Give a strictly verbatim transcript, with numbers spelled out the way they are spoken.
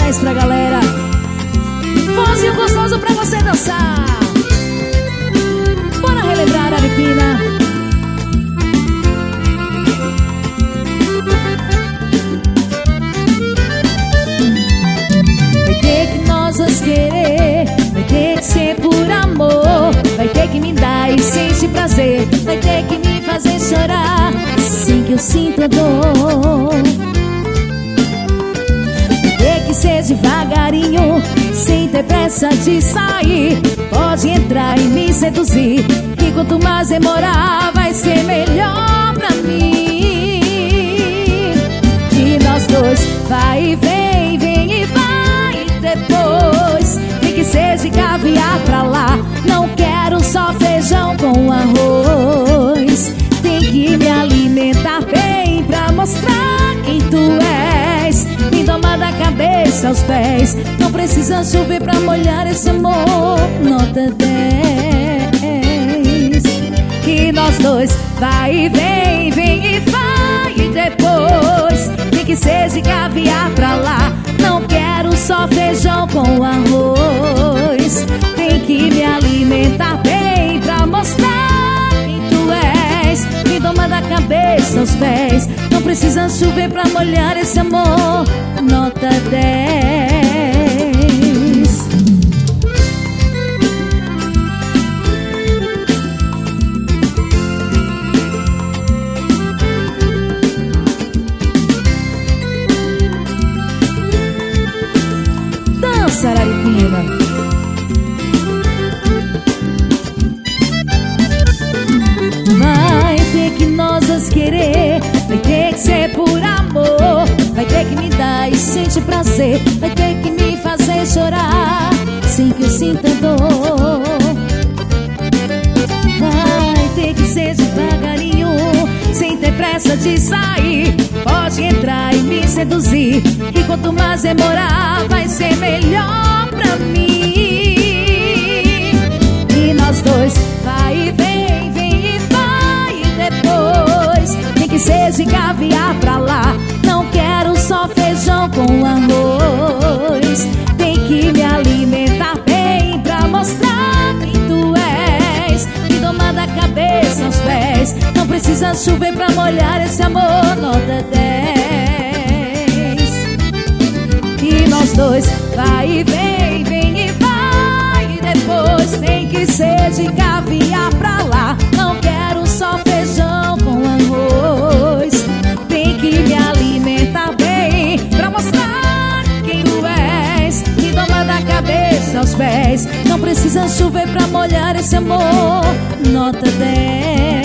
dez pra galera. Vozinho gostoso pra você dançar. Bora relembrar a Aripina. Vai ter que nós os querer, vai ter que ser por amor, vai ter que me dar e sentir prazer, vai ter que me fazer chorar sem que eu sinta dor. Vai ter que ser devagarinho, sem ter pressa de sair. Pode entrar e me seduzir, que quanto mais demorar vai ser melhor pra mim. E nós dois vai e vem, vem e vai depois. Tem que ser de caviar pra lá, não quero só feijão com arroz. Tem que me alimentar bem pra mostrar quem tu és. Me toma da cabeça aos pés, não precisa chover pra molhar esse amor. Nota dez. Que nós dois vai e vem, vem e vai e depois. Tem que ser de caviar pra lá, não quero só feijão com arroz. Tem que me alimentar bem pra mostrar quem tu és. Me toma da cabeça aos pés, não precisa chover pra molhar esse amor. Nota dez. Dança, Aripina. Vai ter que nós as querer, vai ter que ser por amor, vai ter que me dar e sentir prazer, vai ter que me fazer chorar sem que eu sinta dor. Vai ter que ser devagarinho, sem ter pressa de sair. Pode entrar e me seduzir, e quanto mais demorar vai ser melhor pra mim. E nós dois vai e vem, vem e vai e depois. Tem que ser de caviar pra lá, não quero só feijão com arroz. Tem que me alimentar bem pra mostrar quem tu és. Me toma da cabeça aos pés, não precisa chover pra molhar esse amor. Nota dez. E nós dois vai e vem, vem e vai e depois. Tem que ser de caviar pra lá, não quero só feijão com arroz. Tem que me alimentar bem pra mostrar quem tu és. Me toma da cabeça aos pés, não precisa chover pra molhar esse amor. Nota dez.